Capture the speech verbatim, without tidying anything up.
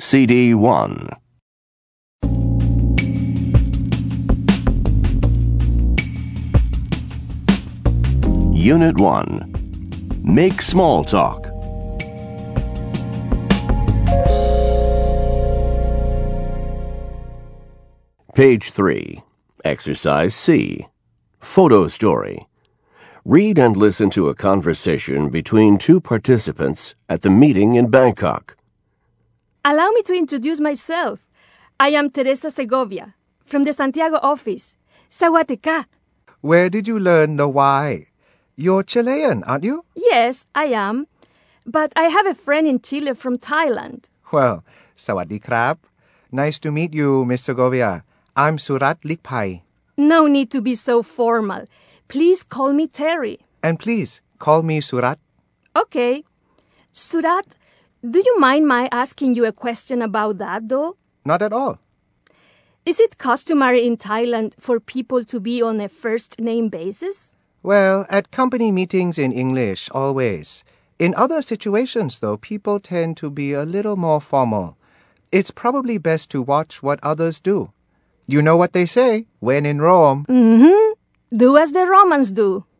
C D one. Unit one. Make small talk. Page three. Exercise C. Photo story. Read and listen to a conversation between two participants at the meeting in Bangkok. Allow me to introduce myself. I am Teresa Segovia, from the Santiago office. Sawate ka. Where did you learn the why? You're Chilean, aren't you? Yes, I am. But I have a friend in Chile from Thailand. Well, sawadee krap. Nice to meet you, Miss Segovia. I'm Surat Likpai. No need to be so formal. Please call me Terry. And please, call me Surat. Okay. Surat, do you mind my asking you a question about that, though? Not at all. Is it customary in Thailand for people to be on a first-name basis? Well, at company meetings in English, always. In other situations, though, people tend to be a little more formal. It's probably best to watch what others do. You know what they say, when in Rome. Mm-hmm. Do as the Romans do.